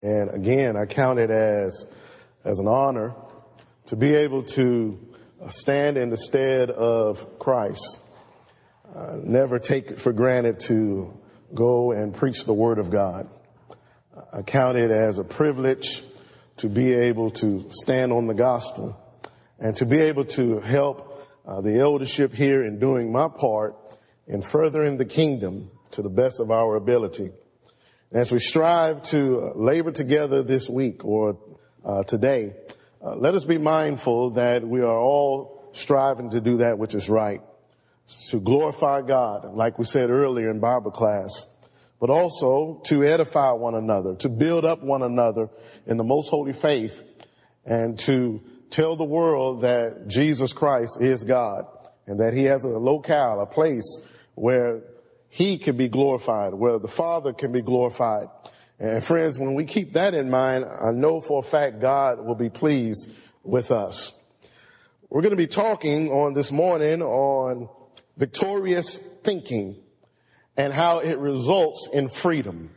And again, I count it as an honor to be able to stand in the stead of Christ. Never take it for granted to go and preach the word of God. I count it as a privilege to be able to stand on the gospel and to be able to help the eldership here in doing my part in furthering the kingdom to the best of our ability. As we strive to labor together this week or today, let us be mindful that we are all striving to do that which is right, to glorify God, like we said earlier in Bible class, but also to edify one another, to build up one another in the most holy faith, and to tell the world that Jesus Christ is God and that he has a locale, a place where he can be glorified, where the Father can be glorified. And friends, when we keep that in mind, I know for a fact God will be pleased with us. We're going to be talking on this morning on victorious thinking and how it results in freedom.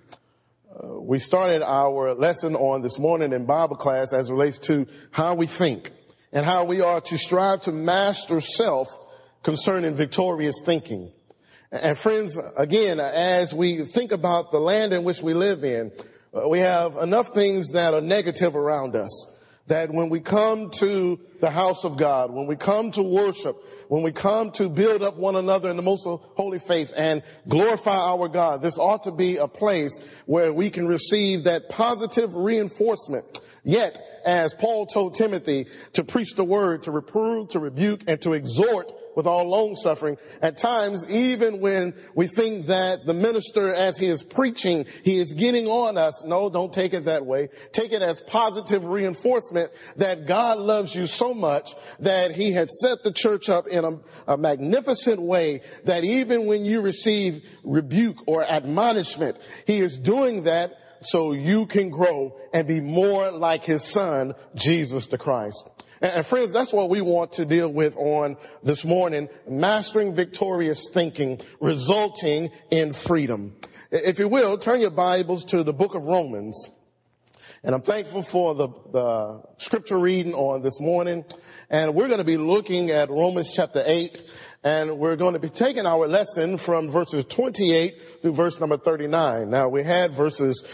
We started our lesson on this morning in Bible class as it relates to how we think and how we are to strive to master self concerning victorious thinking. And friends, again, as we think about the land in which we live in, we have enough things that are negative around us, that when we come to the house of God, when we come to worship, when we come to build up one another in the most holy faith and glorify our God, this ought to be a place where we can receive that positive reinforcement. Yet, as Paul told Timothy, to preach the word, to reprove, to rebuke, and to exhort with all long suffering. At times, even when we think that the minister, as he is preaching, he is getting on us. No, don't take it that way. Take it as positive reinforcement that God loves you so much that he had set the church up in a magnificent way that even when you receive rebuke or admonishment, he is doing that so you can grow and be more like his son, Jesus the Christ. And friends, that's what we want to deal with on this morning, mastering victorious thinking, resulting in freedom. If you will, turn your Bibles to the book of Romans. And I'm thankful for the scripture reading on this morning. And we're going to be looking at Romans chapter 8. And we're going to be taking our lesson from verses 28 through verse number 39. Now, we had verses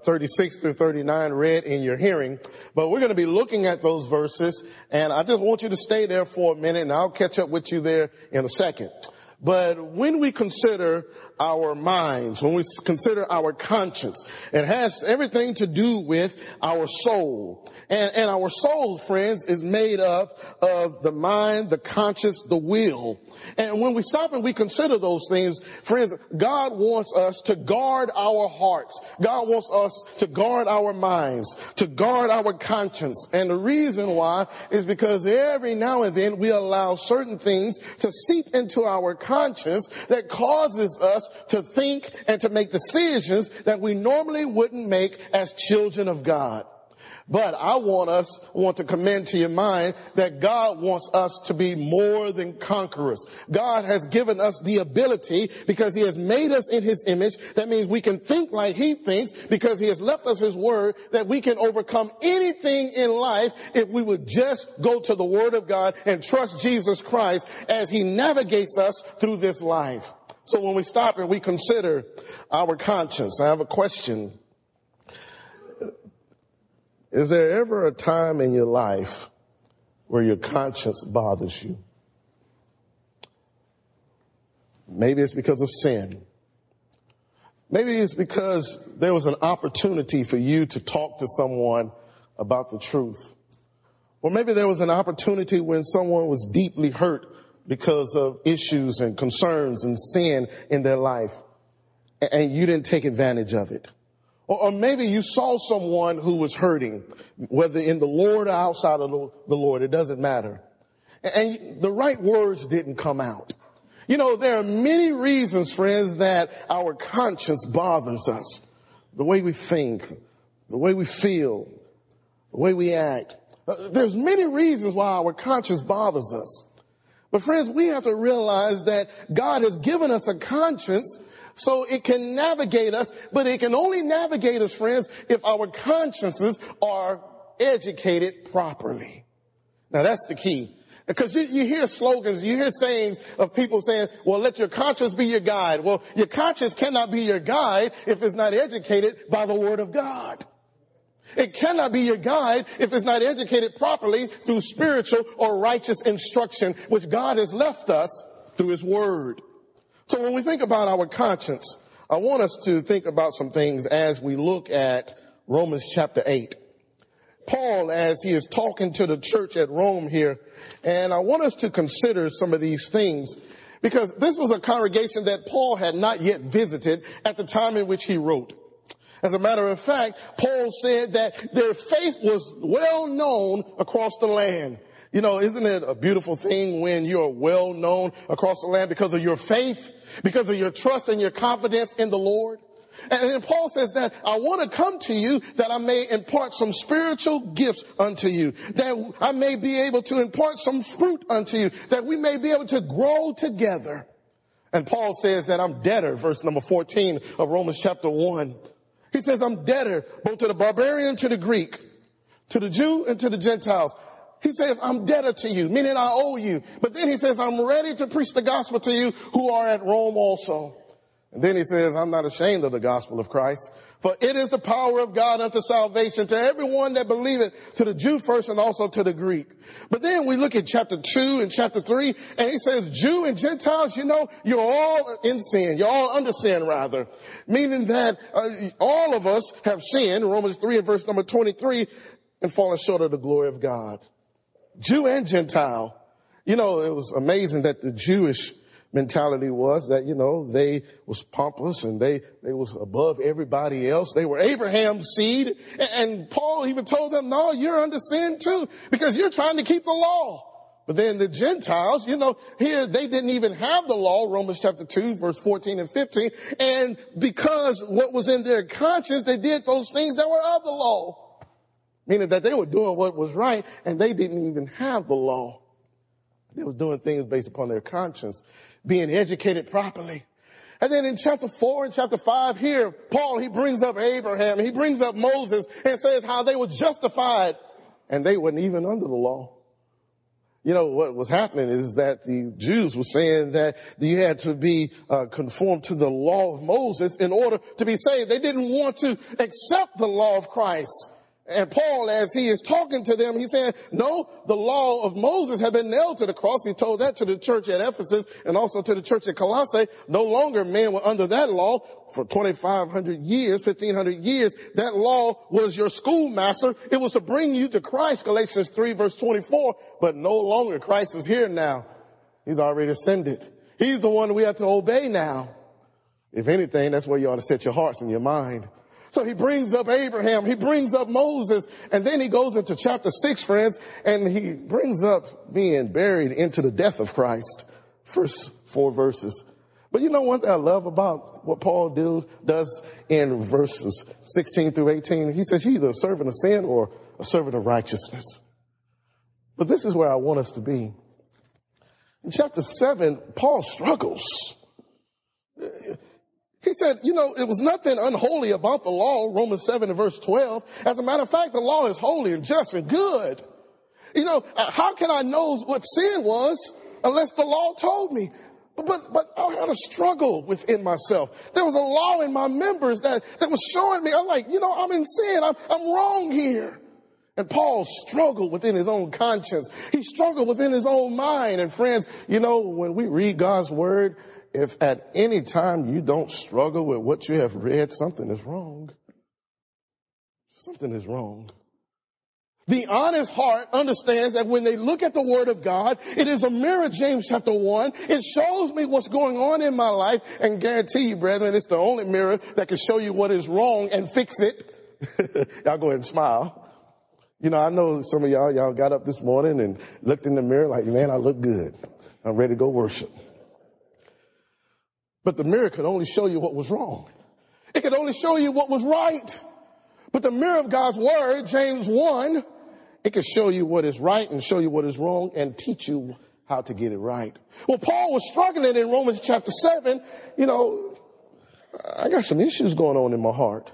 36 through 39 read in your hearing, but we're going to be looking at those verses. And I just want you to stay there for a minute, and I'll catch up with you there in a second. But when we consider our minds, when we consider our conscience, it has everything to do with our soul. And our soul, friends, is made up of the mind, the conscience, the will. And when we stop and we consider those things, friends, God wants us to guard our hearts. God wants us to guard our minds, to guard our conscience. And the reason why is because every now and then we allow certain things to seep into our conscience that causes us to think and to make decisions that we normally wouldn't make as children of God. But I want to commend to your mind that God wants us to be more than conquerors. God has given us the ability because he has made us in his image. That means we can think like he thinks because he has left us his word that we can overcome anything in life if we would just go to the word of God and trust Jesus Christ as he navigates us through this life. So when we stop and we consider our conscience, I have a question. Is there ever a time in your life where your conscience bothers you? Maybe it's because of sin. Maybe it's because there was an opportunity for you to talk to someone about the truth. Or maybe there was an opportunity when someone was deeply hurt because of issues and concerns and sin in their life, and you didn't take advantage of it. Or maybe you saw someone who was hurting, whether in the Lord or outside of the Lord, it doesn't matter. And the right words didn't come out. You know, there are many reasons, friends, that our conscience bothers us. The way we think, the way we feel, the way we act. There's many reasons why our conscience bothers us. But friends, we have to realize that God has given us a conscience so it can navigate us, but it can only navigate us, friends, if our consciences are educated properly. Now that's the key. Because you hear slogans, you hear sayings of people saying, well, let your conscience be your guide. Well, your conscience cannot be your guide if it's not educated by the Word of God. It cannot be your guide if it's not educated properly through spiritual or righteous instruction, which God has left us through His Word. So when we think about our conscience, I want us to think about some things as we look at Romans chapter 8. Paul, as he is talking to the church at Rome here, and I want us to consider some of these things because this was a congregation that Paul had not yet visited at the time in which he wrote. As a matter of fact, Paul said that their faith was well known across the land. You know, isn't it a beautiful thing when you're well known across the land because of your faith, because of your trust and your confidence in the Lord? And then Paul says that I want to come to you that I may impart some spiritual gifts unto you, that I may be able to impart some fruit unto you, that we may be able to grow together. And Paul says that I'm debtor, verse number 14 of Romans chapter 1. He says I'm debtor both to the barbarian and to the Greek, to the Jew and to the Gentiles. He says I'm debtor to you, meaning I owe you. But then he says I'm ready to preach the gospel to you who are at Rome also. And then he says, I'm not ashamed of the gospel of Christ, for it is the power of God unto salvation to everyone that believeth, to the Jew first and also to the Greek. But then we look at chapter 2 and chapter 3, and he says, Jew and Gentiles, you know, you're all in sin. You're all under sin, rather. Meaning that all of us have sinned, Romans 3 and verse number 23, and fallen short of the glory of God. Jew and Gentile. You know, it was amazing that the Jewish mentality was that, you know, they was pompous and they was above everybody else. They were Abraham's seed. And Paul even told them, no, you're under sin too, because you're trying to keep the law. But then the Gentiles, you know, here they didn't even have the law, Romans chapter 2, verse 14 and 15. And because what was in their conscience, they did those things that were of the law. Meaning that they were doing what was right and they didn't even have the law. They were doing things based upon their conscience, being educated properly. And then in chapter 4 and chapter 5 here, Paul, he brings up Abraham, he brings up Moses and says how they were justified and they weren't even under the law. You know, what was happening is that the Jews were saying that you had to be conformed to the law of Moses in order to be saved. They didn't want to accept the law of Christ. And Paul, as he is talking to them, he's saying, no, the law of Moses had been nailed to the cross. He told that to the church at Ephesus and also to the church at Colossae. No longer men were under that law for 2,500 years, 1,500 years. That law was your schoolmaster. It was to bring you to Christ, Galatians 3 verse 24. But no longer Christ is here now. He's already ascended. He's the one we have to obey now. If anything, that's where you ought to set your hearts and your mind. So he brings up Abraham, he brings up Moses, and then he goes into chapter 6, friends, and he brings up being buried into the death of Christ. First 4 verses. But you know what I love about what Paul does in verses 16 through 18? He says he's either a servant of sin or a servant of righteousness. But this is where I want us to be. In chapter 7, Paul struggles. He said, you know, it was nothing unholy about the law, Romans 7 and verse 12. As a matter of fact, the law is holy and just and good. You know, how can I know what sin was unless the law told me? But I had a struggle within myself. There was a law in my members that was showing me, I'm like, you know, I'm in sin. I'm wrong here. And Paul struggled within his own conscience. He struggled within his own mind. And friends, you know, when we read God's word, if at any time you don't struggle with what you have read, something is wrong. Something is wrong. The honest heart understands that when they look at the word of God, it is a mirror, James chapter 1. It shows me what's going on in my life, and guarantee you, brethren, it's the only mirror that can show you what is wrong and fix it. Y'all go ahead and smile. You know, I know some of y'all got up this morning and looked in the mirror like, man, I look good. I'm ready to go worship. But the mirror could only show you what was wrong. It could only show you what was right. But the mirror of God's word, James 1, it could show you what is right and show you what is wrong and teach you how to get it right. Well, Paul was struggling in Romans chapter 7. You know, I got some issues going on in my heart.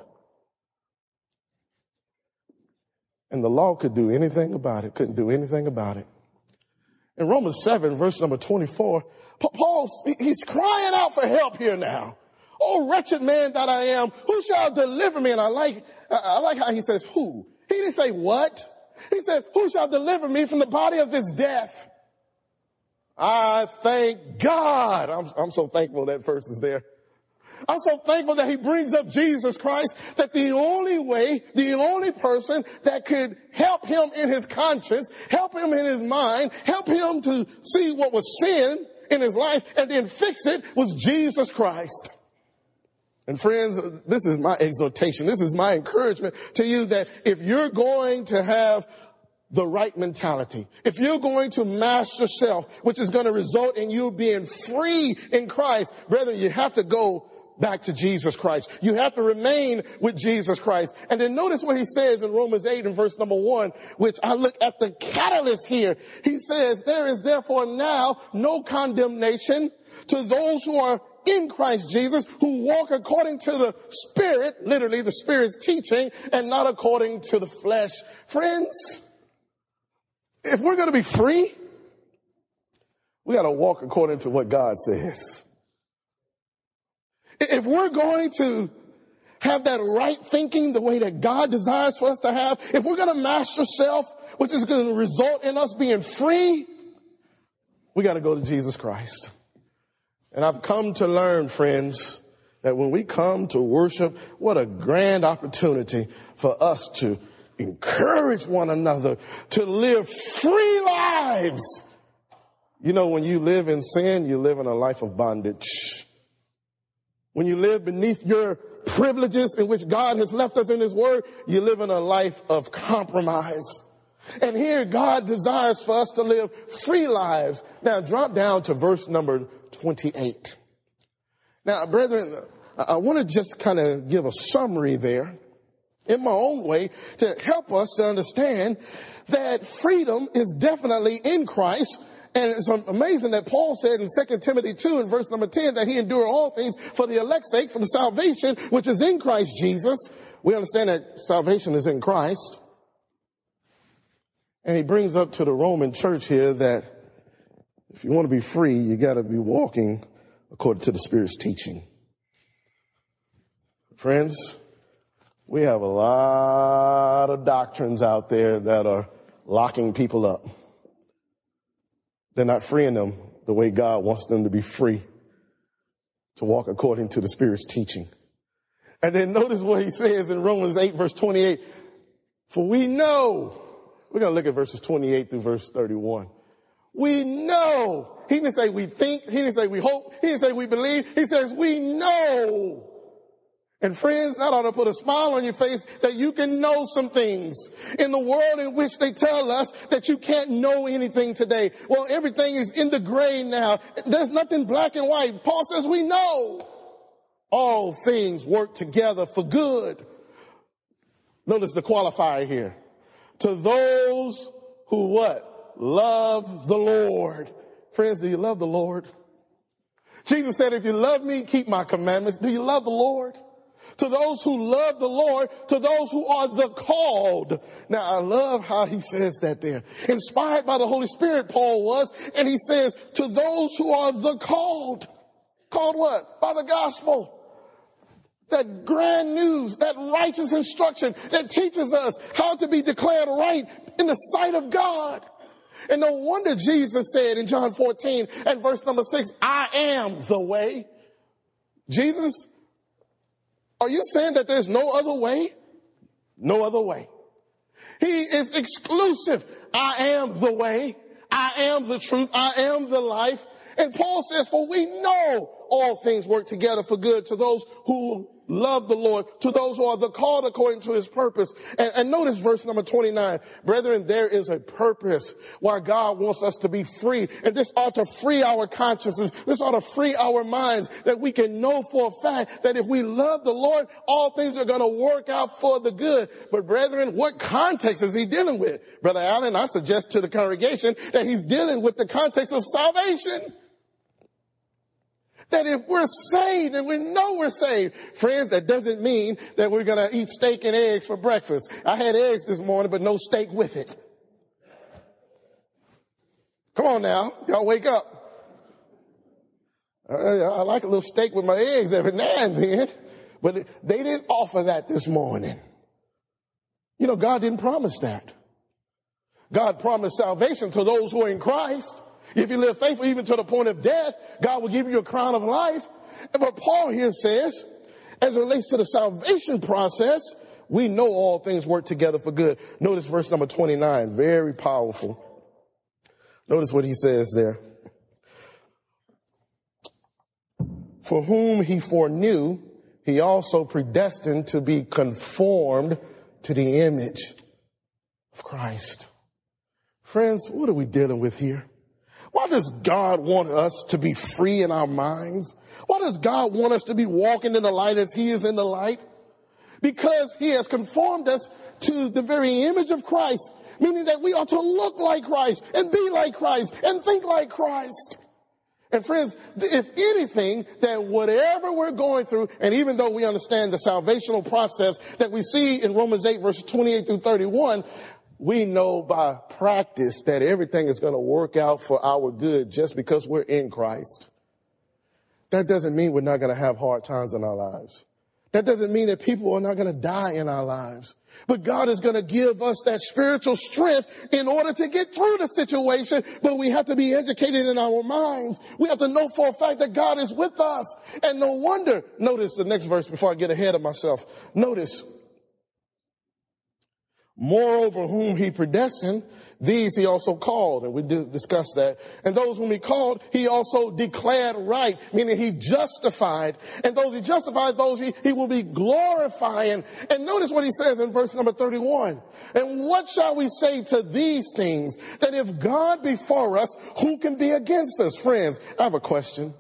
And the law could do anything about it, couldn't do anything about it. In Romans 7, verse number 24, Paul, he's crying out for help here now. Oh, wretched man that I am, who shall deliver me? And I like how he says, who? He didn't say what. He said, who shall deliver me from the body of this death? I thank God. I'm so thankful that verse is there. I'm so thankful that he brings up Jesus Christ, that the only way, the only person that could help him in his conscience, help him in his mind, help him to see what was sin in his life and then fix it was Jesus Christ. And friends, this is my exhortation. This is my encouragement to you that if you're going to have the right mentality, if you're going to master yourself, which is going to result in you being free in Christ, brethren, you have to go back to Jesus Christ. You have to remain with Jesus Christ. And then notice what he says in Romans 8 and verse number 1, which I look at the catalyst here. He says, there is therefore now no condemnation to those who are in Christ Jesus, who walk according to the Spirit, literally the Spirit's teaching, and not according to the flesh. Friends, if we're going to be free, we got to walk according to what God says. If we're going to have that right thinking the way that God desires for us to have, if we're going to master self, which is going to result in us being free, we got to go to Jesus Christ. And I've come to learn, friends, that when we come to worship, what a grand opportunity for us to encourage one another to live free lives. You know, when you live in sin, you live in a life of bondage. When you live beneath your privileges in which God has left us in his word, you live in a life of compromise. And here God desires for us to live free lives. Now drop down to verse number 28. Now, brethren, I want to just kind of give a summary there in my own way to help us to understand that freedom is definitely in Christ. And it's amazing that Paul said in 2 Timothy 2 and verse number 10 that he endured all things for the elect's sake, for the salvation which is in Christ Jesus. We understand that salvation is in Christ. And he brings up to the Roman church here that if you want to be free, you got to be walking according to the Spirit's teaching. Friends, we have a lot of doctrines out there that are locking people up. They're not freeing them the way God wants them to be free, to walk according to the Spirit's teaching. And then notice what he says in Romans 8 verse 28. For we know, we're going to look at verses 28 through verse 31. We know. He didn't say we think. He didn't say we hope. He didn't say we believe. He says we know. And friends, that ought to put a smile on your face that you can know some things. In the world in which they tell us that you can't know anything today. Well, everything is in the gray now. There's nothing black and white. Paul says we know all things work together for good. Notice the qualifier here. To those who what? Love the Lord. Friends, do you love the Lord? Jesus said, if you love me, keep my commandments. Do you love the Lord? To those who love the Lord, to those who are the called. Now, I love how he says that there. Inspired by the Holy Spirit, Paul was, and he says, to those who are the called. Called what? By the gospel. That grand news, that righteous instruction that teaches us how to be declared right in the sight of God. And no wonder Jesus said in John 14 and verse number 6, I am the way. Jesus, are you saying that there's no other way? No other way. He is exclusive. I am the way. I am the truth. I am the life. And Paul says, for we know all things work together for good to those who love the Lord, to those who are the called according to his purpose. And notice verse number 29. Brethren, there is a purpose why God wants us to be free. And this ought to free our consciences. This ought to free our minds that we can know for a fact that if we love the Lord, all things are going to work out for the good. But brethren, what context is he dealing with? Brother Allen, I suggest to the congregation that he's dealing with the context of salvation. That if we're saved and we know we're saved, friends, that doesn't mean that we're going to eat steak and eggs for breakfast. I had eggs this morning, but no steak with it. Come on now. Y'all wake up. I like a little steak with my eggs every now and then, but they didn't offer that this morning. You know, God didn't promise that. God promised salvation to those who are in Christ. If you live faithful even to the point of death, God will give you a crown of life. But Paul here says, as it relates to the salvation process, we know all things work together for good. Notice verse number 29, very powerful. Notice what he says there. For whom he foreknew, he also predestined to be conformed to the image of Christ. Friends, what are we dealing with here? Why does God want us to be free in our minds? Why does God want us to be walking in the light as he is in the light? Because he has conformed us to the very image of Christ, meaning that we ought to look like Christ and be like Christ and think like Christ. And friends, if anything, that whatever we're going through, and even though we understand the salvational process that we see in Romans 8 verses 28 through 31, we know by practice that everything is going to work out for our good just because we're in Christ. That doesn't mean we're not going to have hard times in our lives. That doesn't mean that people are not going to die in our lives. But God is going to give us that spiritual strength in order to get through the situation. But we have to be educated in our minds. We have to know for a fact that God is with us. And no wonder, notice the next verse before I get ahead of myself. Notice, moreover, whom he predestined, these he also called. And we did discuss that. And those whom he called, he also declared right, meaning he justified. And those he justified, those he will be glorifying. And notice what he says in verse number 31. And what shall we say to these things? That if God be for us, who can be against us? Friends, I have a question.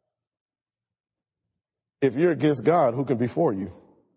If you're against God, who can be for you?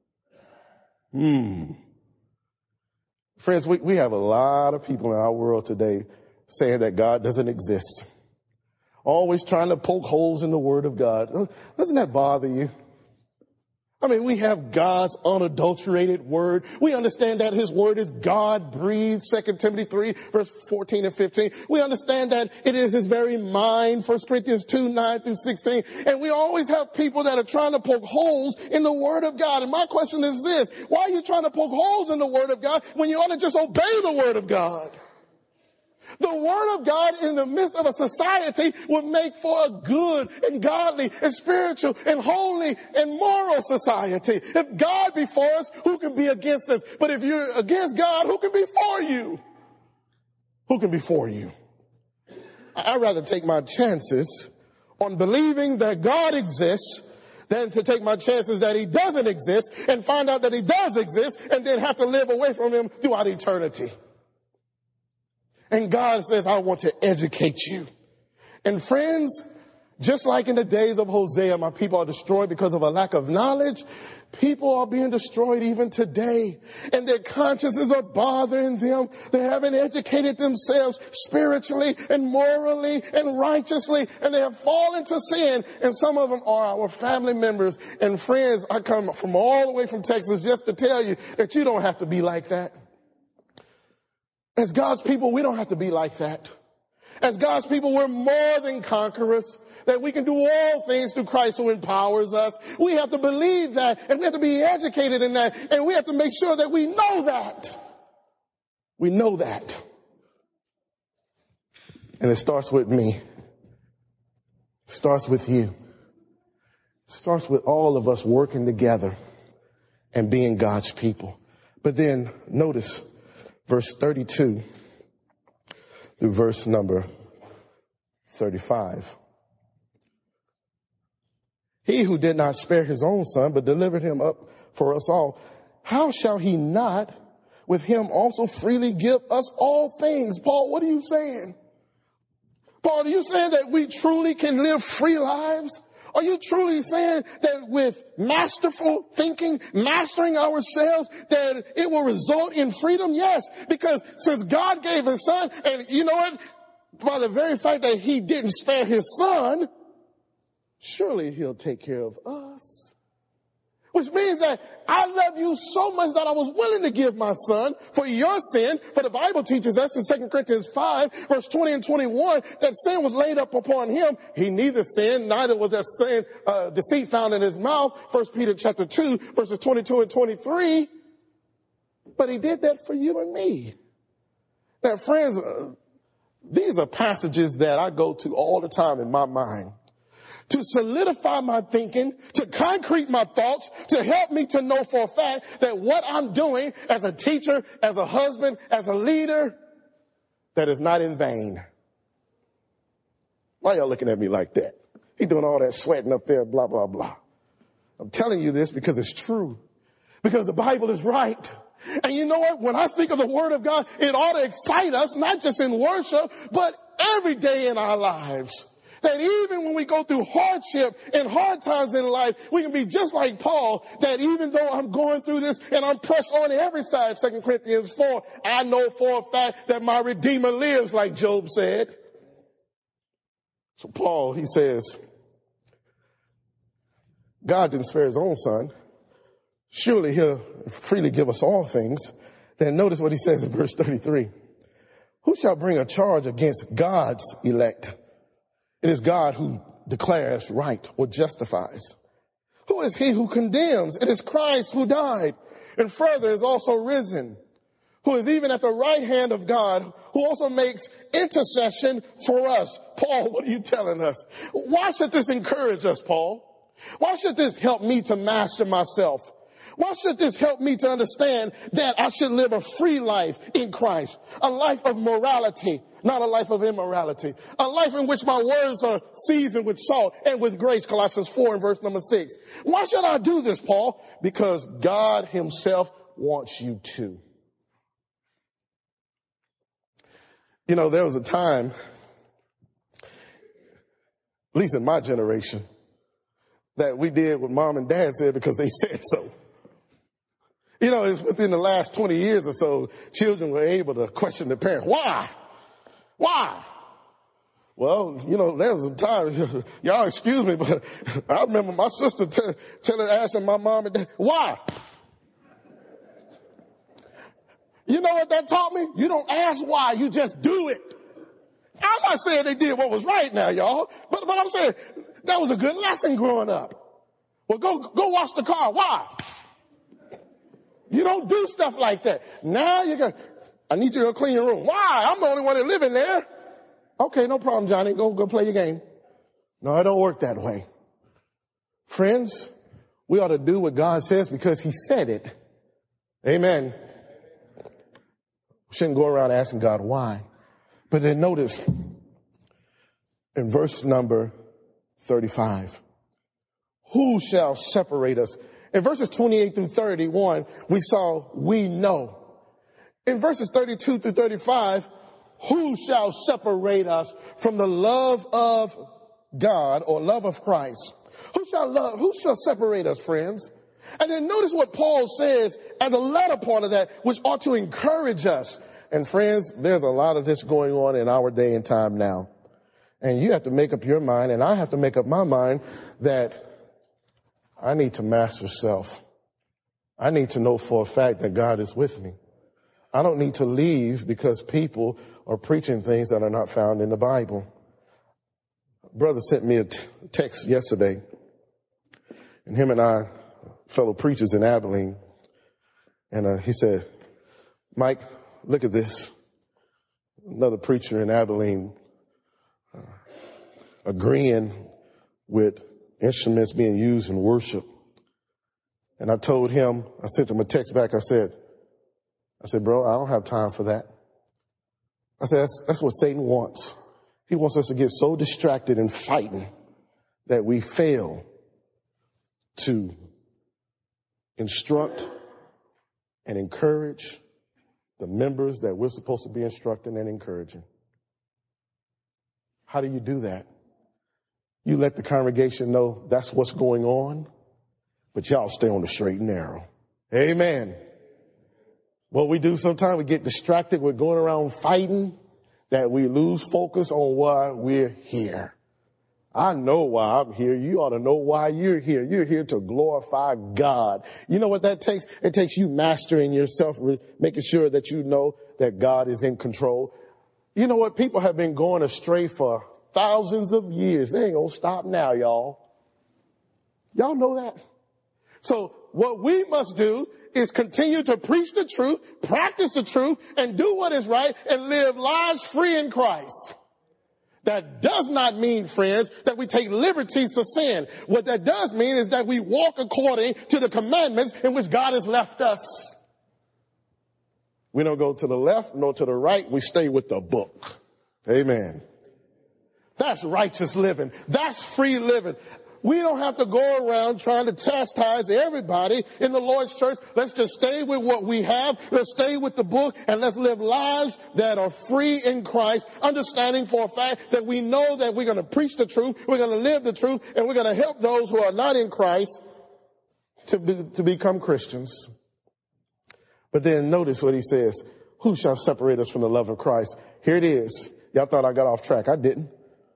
Friends, we have a lot of people in our world today saying that God doesn't exist. Always trying to poke holes in the Word of God. Doesn't that bother you? I mean, we have God's unadulterated Word. We understand that His Word is God-breathed, 2 Timothy 3, verse 14 and 15. We understand that it is His very mind, 1 Corinthians 2, 9 through 16. And we always have people that are trying to poke holes in the Word of God. And my question is this: why are you trying to poke holes in the Word of God when you ought to just obey the Word of God? The Word of God in the midst of a society would make for a good and godly and spiritual and holy and moral society. If God be for us, who can be against us? But if you're against God, who can be for you? Who can be for you? I'd rather take my chances on believing that God exists than to take my chances that he doesn't exist and find out that he does exist and then have to live away from him throughout eternity. And God says, I want to educate you. And friends, just like in the days of Hosea, my people are destroyed because of a lack of knowledge. People are being destroyed even today. And their consciences are bothering them. They haven't educated themselves spiritually and morally and righteously. And they have fallen to sin. And some of them are our family members. And friends, I come from all the way from Texas just to tell you that you don't have to be like that. As God's people, we don't have to be like that. As God's people, we're more than conquerors, that we can do all things through Christ who empowers us. We have to believe that, and we have to be educated in that, and we have to make sure that we know that. We know that. And it starts with me. It starts with you. It starts with all of us working together and being God's people. But then notice verse 32 through verse number 35. He who did not spare his own son, but delivered him up for us all, how shall he not with him also freely give us all things? Paul, what are you saying? Paul, are you saying that we truly can live free lives? Are you truly saying that with masterful thinking, mastering ourselves, that it will result in freedom? Yes, because since God gave his son, and you know what? By the very fact that he didn't spare his son, surely he'll take care of us. Which means that I love you so much that I was willing to give my son for your sin. For the Bible teaches us in 2 Corinthians 5, verse 20 and 21, that sin was laid up upon him. He neither sinned, neither was there sin, deceit found in his mouth. 1 Peter chapter 2, verses 22 and 23. But he did that for you and me. Now, friends, these are passages that I go to all the time in my mind to solidify my thinking, to concrete my thoughts, to help me to know for a fact that what I'm doing as a teacher, as a husband, as a leader, that is not in vain. Why y'all looking at me like that? He doing all that sweating up there, blah, blah, blah. I'm telling you this because it's true. Because the Bible is right. And you know what? When I think of the Word of God, it ought to excite us, not just in worship, but every day in our lives. That even when we go through hardship and hard times in life, we can be just like Paul, that even though I'm going through this and I'm pressed on every side, 2 Corinthians 4, I know for a fact that my Redeemer lives, like Job said. So Paul, he says, God didn't spare his own son. Surely he'll freely give us all things. Then notice what he says in verse 33. Who shall bring a charge against God's elect? It is God who declares right or justifies. Who is he who condemns? It is Christ who died and further is also risen, who is even at the right hand of God, who also makes intercession for us. Paul, what are you telling us? Why should this encourage us, Paul? Why should this help me to master myself? Why should this help me to understand that I should live a free life in Christ? A life of morality, not a life of immorality. A life in which my words are seasoned with salt and with grace, Colossians 4 and verse number 6. Why should I do this, Paul? Because God himself wants you to. You know, there was a time, at least in my generation, that we did what mom and dad said because they said so. You know, it's within the last 20 years or so, children were able to question their parents. Why? Why? Well, you know, there was a time, y'all excuse me, but I remember my sister asking my mom and dad, why? You know what that taught me? You don't ask why, you just do it. I'm not saying they did what was right now, y'all, but I'm saying that was a good lesson growing up. Well, go wash the car. Why? You don't do stuff like that. Now I need you to clean your room. Why? I'm the only one that live in there. Okay, no problem, Johnny. Go play your game. No, it don't work that way. Friends, we ought to do what God says because he said it. Amen. We shouldn't go around asking God why. But then notice in verse number 35, who shall separate us? In verses 28 through 31, we know. In verses 32 through 35, who shall separate us from the love of God or love of Christ? Who shall separate us, friends? And then notice what Paul says at the latter part of that, which ought to encourage us. And friends, there's a lot of this going on in our day and time now. And you have to make up your mind, and I have to make up my mind that I need to master self. I need to know for a fact that God is with me. I don't need to leave because people are preaching things that are not found in the Bible. Brother sent me a text yesterday, and him and I, fellow preachers in Abilene, and he said, Mike, look at this. Another preacher in Abilene agreeing with instruments being used in worship. And I told him, I sent him a text back. I said, bro, I don't have time for that. I said, that's what Satan wants. He wants us to get so distracted and fighting that we fail to instruct and encourage the members that we're supposed to be instructing and encouraging. How do you do that? You let the congregation know that's what's going on, but y'all stay on the straight and narrow. Amen. What we do sometimes, we get distracted. We're going around fighting that we lose focus on why we're here. I know why I'm here. You ought to know why you're here. You're here to glorify God. You know what that takes? It takes you mastering yourself, making sure that you know that God is in control. You know what? People have been going astray for thousands of years. They ain't gonna stop now, y'all. Y'all know that? So what we must do is continue to preach the truth, practice the truth, and do what is right, and live lives free in Christ. That does not mean, friends, that we take liberties to sin. What that does mean is that we walk according to the commandments in which God has left us. We don't go to the left nor to the right. We stay with the book. Amen. That's righteous living. That's free living. We don't have to go around trying to chastise everybody in the Lord's church. Let's just stay with what we have. Let's stay with the book, and let's live lives that are free in Christ, understanding for a fact that we know that we're going to preach the truth, we're going to live the truth, and we're going to help those who are not in Christ to become Christians. But then notice what he says. Who shall separate us from the love of Christ? Here it is. Y'all thought I got off track. I didn't.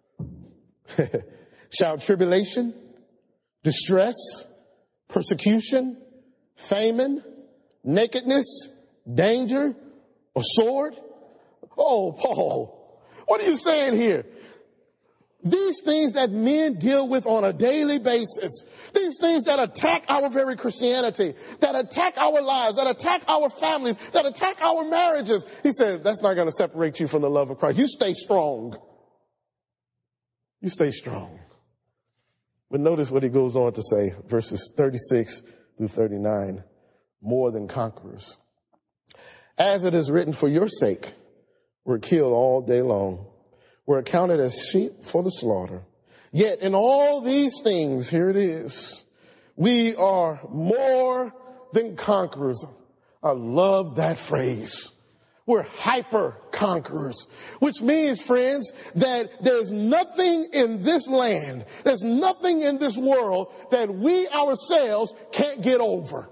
Shall tribulation, distress, persecution, famine, nakedness, danger, or sword? Oh, Paul, what are you saying here? These things that men deal with on a daily basis, these things that attack our very Christianity, that attack our lives, that attack our families, that attack our marriages. He said, that's not going to separate you from the love of Christ. You stay strong. You stay strong. But notice what he goes on to say, verses 36 through 39, more than conquerors. As it is written, for your sake, we're killed all day long. We're accounted as sheep for the slaughter. Yet in all these things, here it is, we are more than conquerors. I love that phrase. We're hyper conquerors, which means, friends, that there's nothing in this land, there's nothing in this world that we ourselves can't get over.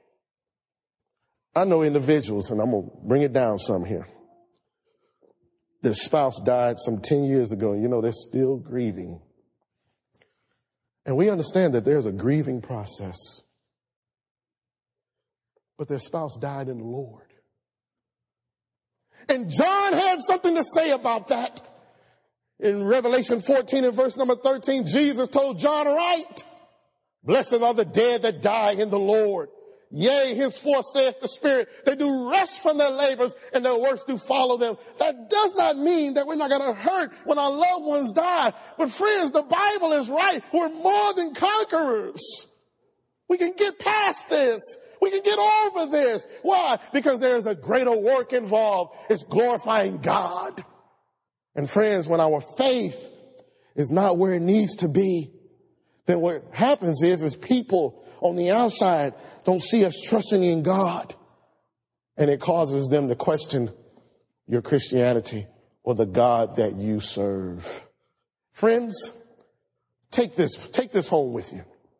I know individuals, and I'm going to bring it down some here. Their spouse died some 10 years ago, and you know, they're still grieving. And we understand that there's a grieving process. But their spouse died in the Lord. And John had something to say about that. In Revelation 14 and verse number 13, Jesus told John, right, blessed are the dead that die in the Lord. Yea, henceforth saith the Spirit, they do rest from their labors and their works do follow them. That does not mean that we're not going to hurt when our loved ones die. But friends, the Bible is right. We're more than conquerors. We can get past this. We can get over this. Why? Because there's a greater work involved. It's glorifying God. And friends, when our faith is not where it needs to be, then what happens is people on the outside don't see us trusting in God. And it causes them to question your Christianity or the God that you serve. Friends, take this home with you.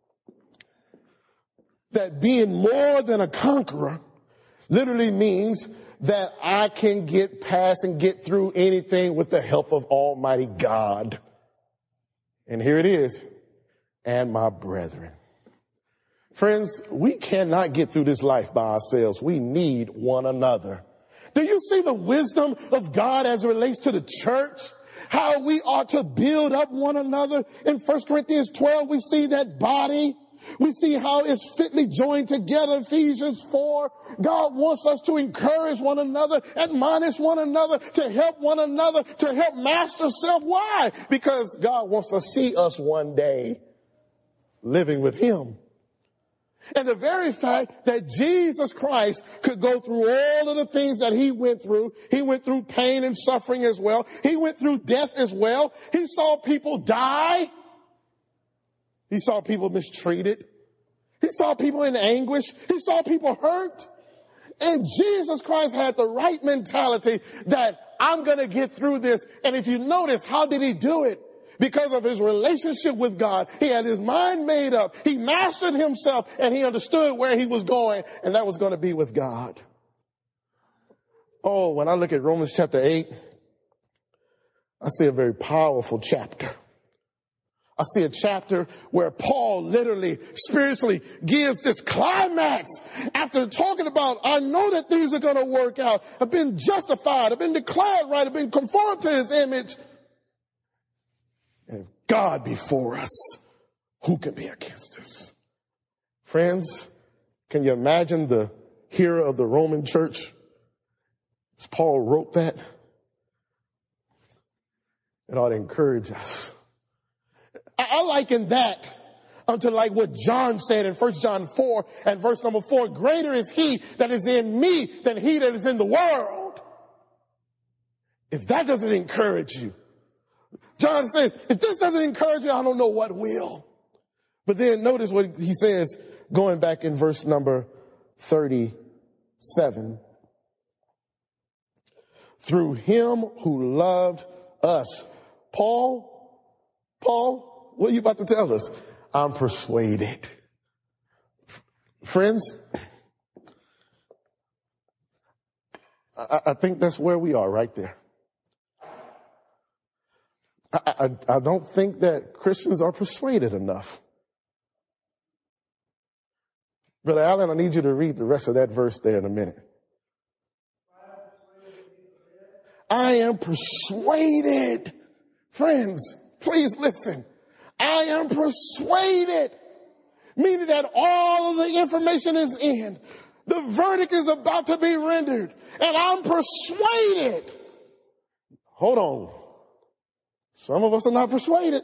That being more than a conqueror literally means that I can get past and get through anything with the help of Almighty God. And here it is. And my brethren. Friends, we cannot get through this life by ourselves. We need one another. Do you see the wisdom of God as it relates to the church? How we ought to build up one another. In 1 Corinthians 12, we see that body. We see how it's fitly joined together. Ephesians 4. God wants us to encourage one another, admonish one another, to help one another, to help master self. Why? Because God wants to see us one day living with Him. And the very fact that Jesus Christ could go through all of the things that He went through pain and suffering as well. He went through death as well. He saw people die. He saw people mistreated. He saw people in anguish. He saw people hurt. And Jesus Christ had the right mentality that I'm going to get through this. And if you notice, how did He do it? Because of His relationship with God. He had His mind made up. He mastered Himself and He understood where He was going, and that was going to be with God. Oh, when I look at Romans chapter 8, I see a very powerful chapter. I see a chapter where Paul literally, spiritually gives this climax after talking about, I know that things are going to work out. I've been justified. I've been declared right. I've been conformed to his image. And if God be for us, who can be against us? Friends, can you imagine the hearer of the Roman church? As Paul wrote that, it ought to encourage us. I liken that unto like what John said in 1 John 4 and verse number 4. Greater is he that is in me than he that is in the world. If that doesn't encourage you, John says, if this doesn't encourage you, I don't know what will. But then notice what he says going back in verse number 37. Through him who loved us. Paul, what are you about to tell us? I'm persuaded. Friends, I think that's where we are right there. I don't think that Christians are persuaded enough. Brother Allen, I need you to read the rest of that verse there in a minute. I am persuaded. Friends, please listen. I am persuaded, meaning that all of the information is in. The verdict is about to be rendered, and I'm persuaded. Hold on. Some of us are not persuaded.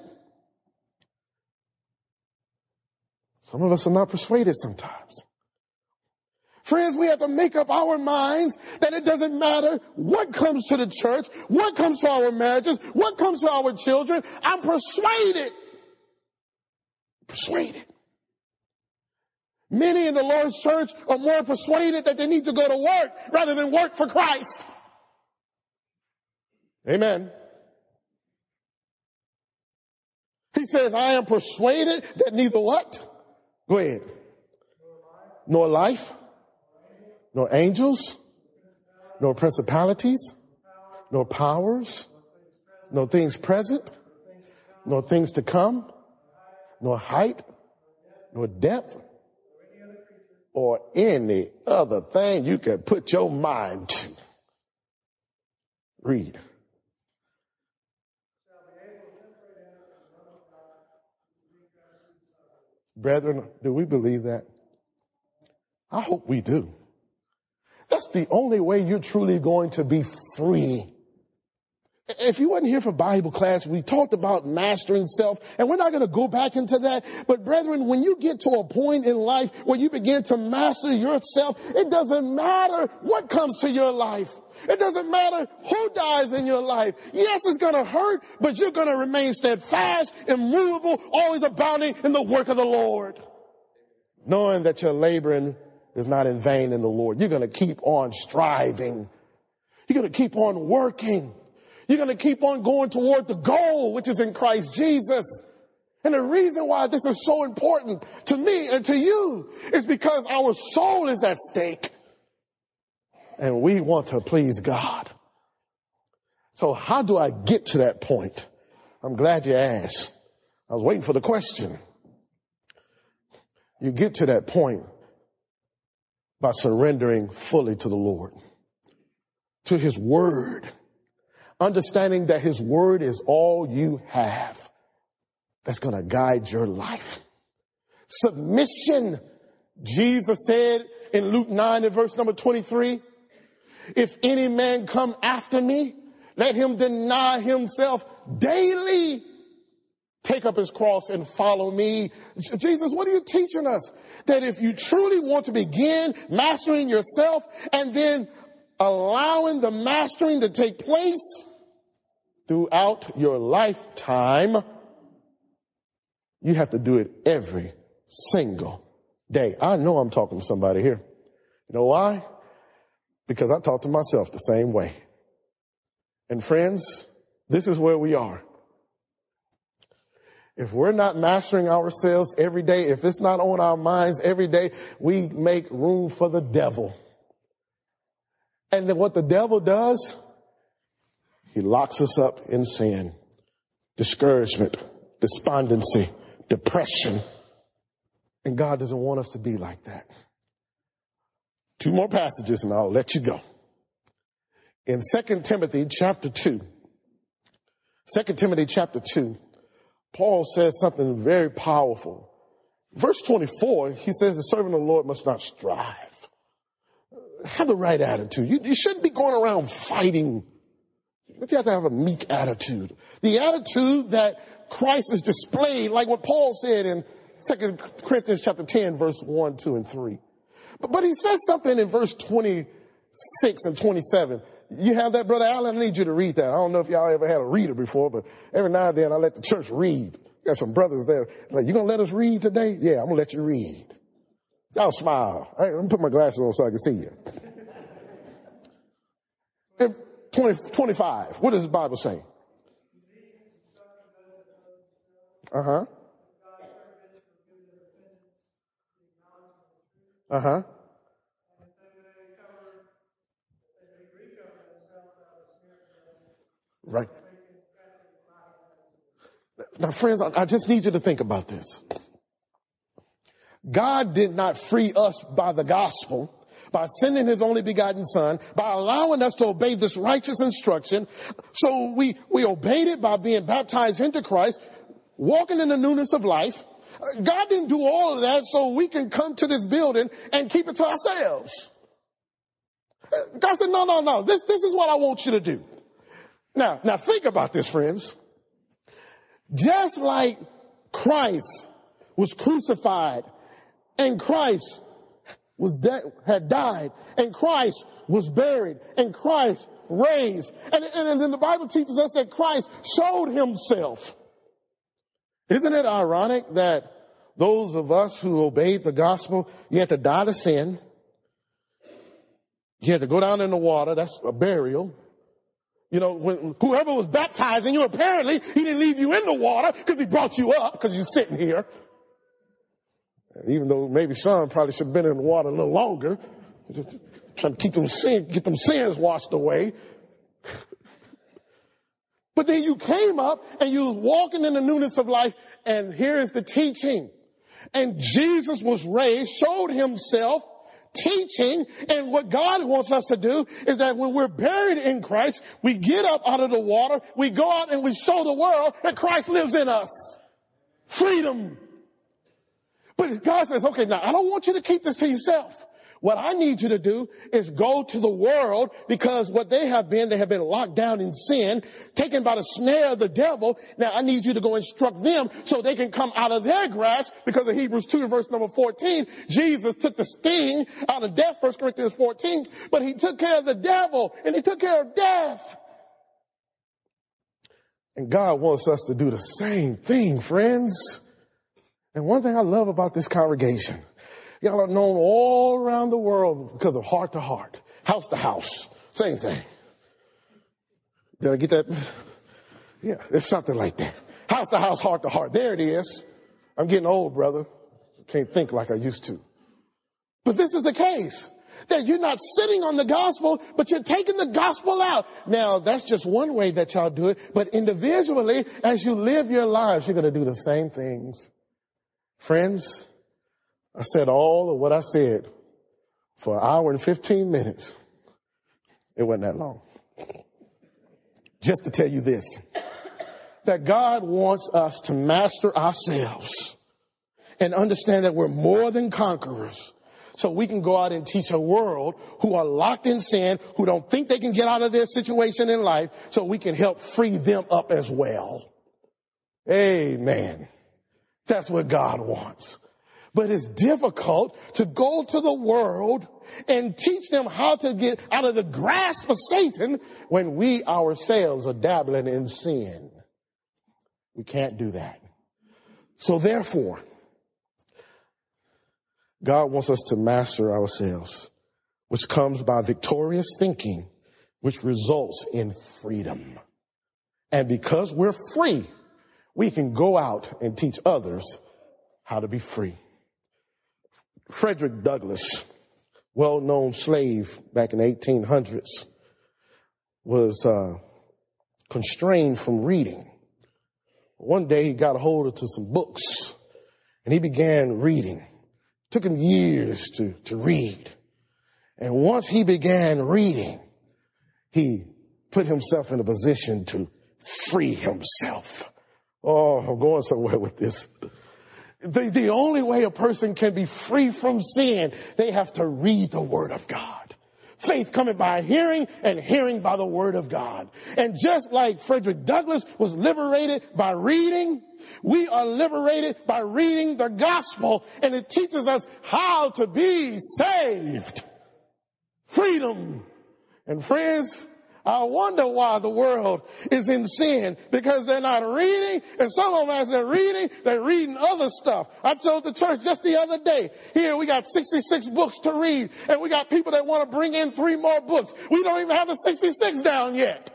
Some of us are not persuaded sometimes. Friends, we have to make up our minds that it doesn't matter what comes to the church, what comes to our marriages, what comes to our children. I'm persuaded. Persuaded. Many in the Lord's church are more persuaded that they need to go to work rather than work for Christ. Amen. He says, I am persuaded that neither what? Go ahead. Nor life, nor angels, nor principalities, nor powers, nor things present, nor things to come, nor height, nor depth, or any other thing you can put your mind to. Read. Brethren, do we believe that? I hope we do. That's the only way you're truly going to be free. If you wasn't here for Bible class, we talked about mastering self, and we're not going to go back into that. But brethren, when you get to a point in life where you begin to master yourself, it doesn't matter what comes to your life. It doesn't matter who dies in your life. Yes, it's going to hurt, but you're going to remain steadfast, immovable, always abounding in the work of the Lord. Knowing that your laboring is not in vain in the Lord. You're going to keep on striving. You're going to keep on working. You're going to keep on going toward the goal, which is in Christ Jesus. And the reason why this is so important to me and to you is because our soul is at stake. And we want to please God. So how do I get to that point? I'm glad you asked. I was waiting for the question. You get to that point by surrendering fully to the Lord, to his word, understanding that his word is all you have that's going to guide your life. Submission. Jesus said in Luke 9 and verse number 23, if any man come after me, let him deny himself daily, take up his cross and follow me. Jesus, what are you teaching us? That if you truly want to begin mastering yourself and then allowing the mastering to take place throughout your lifetime, you have to do it every single day. I know I'm talking to somebody here. You know why? Because I talk to myself the same way. And friends, this is where we are. If we're not mastering ourselves every day, if it's not on our minds every day, we make room for the devil. And then what the devil does, he locks us up in sin, discouragement, despondency, depression. And God doesn't want us to be like that. 2 more passages and I'll let you go. In 2 Timothy chapter 2, Paul says something very powerful. Verse 24, he says the servant of the Lord must not strive. Have the right attitude. You shouldn't be going around fighting. But you have to have a meek attitude. The attitude that Christ is displayed, like what Paul said in 2 Corinthians chapter 10, verse 1, 2, and 3. But he says something in verse 26 and 27. You have that, Brother Allen? I need you to read that. I don't know if y'all ever had a reader before, but every now and then I let the church read. Got some brothers there. Like, you gonna let us read today? Yeah, I'm gonna let you read. Y'all smile. All right, let me put my glasses on so I can see you. 25. What does the Bible say? Uh-huh. Uh-huh. Right. Now, friends, I just need you to think about this. God did not free us by the gospel, by sending his only begotten son, by allowing us to obey this righteous instruction. So we obeyed it by being baptized into Christ, walking in the newness of life. God didn't do all of that so we can come to this building and keep it to ourselves. God said, no. This is what I want you to do. Now think about this, friends. Just like Christ was crucified and Christ had died and Christ was buried and Christ raised. And then the Bible teaches us that Christ showed himself. Isn't it ironic that those of us who obeyed the gospel, you had to die to sin. You had to go down in the water. That's a burial. You know, when whoever was baptizing you, apparently he didn't leave you in the water because he brought you up because you're sitting here. Even though maybe some probably should have been in the water a little longer, just trying to get them sins washed away. But then you came up and you was walking in the newness of life, and here is the teaching. And Jesus was raised, showed himself, teaching, and what God wants us to do is that when we're buried in Christ, we get up out of the water, we go out and we show the world that Christ lives in us. Freedom. But God says, okay, now I don't want you to keep this to yourself. What I need you to do is go to the world, because what they have been locked down in sin, taken by the snare of the devil. Now I need you to go instruct them so they can come out of their grasp, because of Hebrews 2 verse number 14, Jesus took the sting out of death, 1 Corinthians 14, but he took care of the devil and he took care of death. And God wants us to do the same thing, friends. And one thing I love about this congregation, y'all are known all around the world because of heart to heart, house to house, same thing. Did I get that? Yeah, it's something like that. House to house, heart to heart. There it is. I'm getting old, brother. Can't think like I used to. But this is the case, that you're not sitting on the gospel, but you're taking the gospel out. Now, that's just one way that y'all do it. But individually, as you live your lives, you're going to do the same things. Friends, I said all of what I said for an hour and 15 minutes. It wasn't that long. Just to tell you this, that God wants us to master ourselves and understand that we're more than conquerors, so we can go out and teach a world who are locked in sin, who don't think they can get out of their situation in life, so we can help free them up as well. Amen. That's what God wants. But it's difficult to go to the world and teach them how to get out of the grasp of Satan when we ourselves are dabbling in sin. We can't do that. So therefore, God wants us to master ourselves, which comes by victorious thinking, which results in freedom. And because we're free, we can go out and teach others how to be free. Frederick Douglass, well-known slave back in the 1800s, was constrained from reading One day he got a hold of some books and he began reading. Took him years to read. And once he began reading, he put himself in a position to free himself. Oh, I'm going somewhere with this. The only way a person can be free from sin, they have to read the Word of God. Faith coming by hearing, and hearing by the Word of God. And just like Frederick Douglass was liberated by reading, we are liberated by reading the gospel, and it teaches us how to be saved. Freedom. And friends, I wonder why the world is in sin, because they're not reading, and some of them, as they're reading other stuff. I told the church just the other day, here we got 66 books to read, and we got people that want to bring in 3 more books. We don't even have the 66 down yet.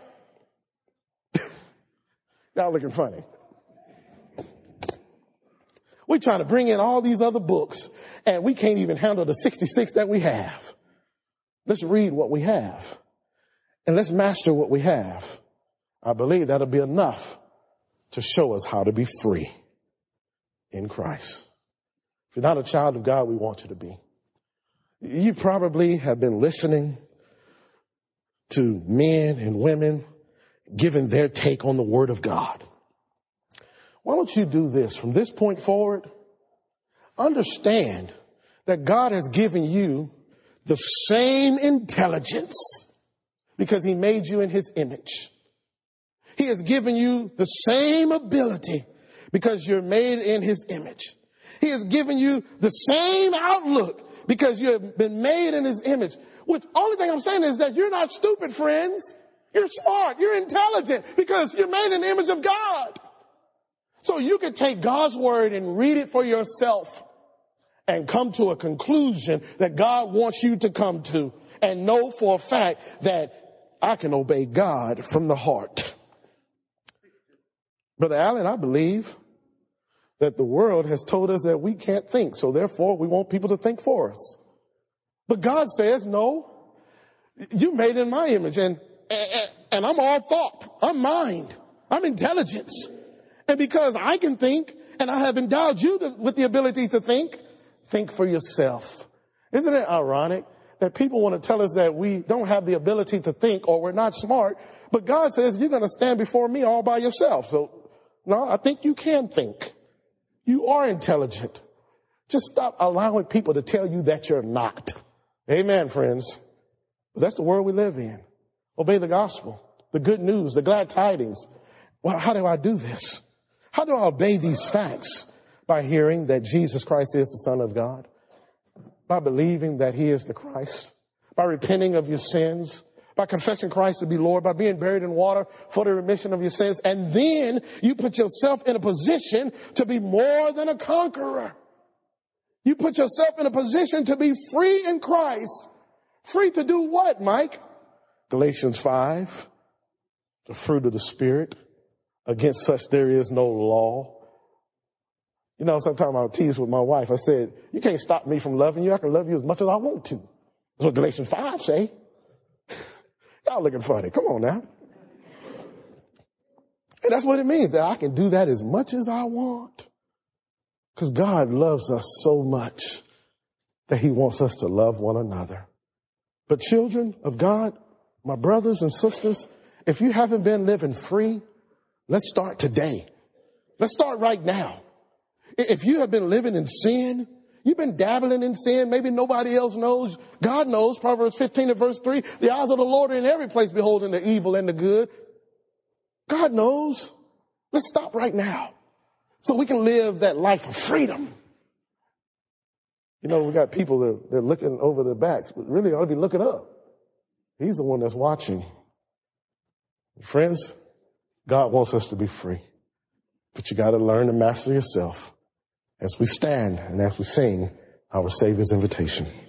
Y'all looking funny. We're trying to bring in all these other books, and we can't even handle the 66 that we have. Let's read what we have. And let's master what we have. I believe that'll be enough to show us how to be free in Christ. If you're not a child of God, we want you to be. You probably have been listening to men and women giving their take on the Word of God. Why don't you do this? From this point forward, understand that God has given you the same intelligence because he made you in his image. He has given you the same ability because you're made in his image. He has given you the same outlook because you have been made in his image. Which only thing I'm saying is that you're not stupid, friends. You're smart. You're intelligent because you're made in the image of God. So you can take God's word and read it for yourself and come to a conclusion that God wants you to come to, and know for a fact that I can obey God from the heart. Brother Allen, I believe that the world has told us that we can't think, so therefore we want people to think for us. But God says, no, you made in my image, and I'm all thought, I'm mind, I'm intelligence. And because I can think, and I have endowed you with the ability to think for yourself. Isn't it ironic that people want to tell us that we don't have the ability to think or we're not smart, but God says you're going to stand before me all by yourself. So, no, I think you can think. You are intelligent. Just stop allowing people to tell you that you're not. Amen, friends. That's the world we live in. Obey the gospel, the good news, the glad tidings. Well, how do I do this? How do I obey these facts? By hearing that Jesus Christ is the Son of God, by believing that he is the Christ, by repenting of your sins, by confessing Christ to be Lord, by being buried in water for the remission of your sins. And then you put yourself in a position to be more than a conqueror. You put yourself in a position to be free in Christ. Free to do what, Mike? Galatians 5, the fruit of the Spirit. Against such there is no law. You know, sometimes I'll tease with my wife. I said, you can't stop me from loving you. I can love you as much as I want to. That's what Galatians 5 say. Y'all looking funny. Come on now. And that's what it means, that I can do that as much as I want. Because God loves us so much that he wants us to love one another. But children of God, my brothers and sisters, if you haven't been living free, let's start today. Let's start right now. If you have been living in sin, you've been dabbling in sin, maybe nobody else knows. God knows. Proverbs 15 and verse 3, the eyes of the Lord are in every place beholding the evil and the good. God knows. Let's stop right now so we can live that life of freedom. You know, we got people that they're looking over their backs, but really ought to be looking up. He's the one that's watching. Friends, God wants us to be free, but you got to learn to master yourself as we stand and as we sing our Savior's invitation.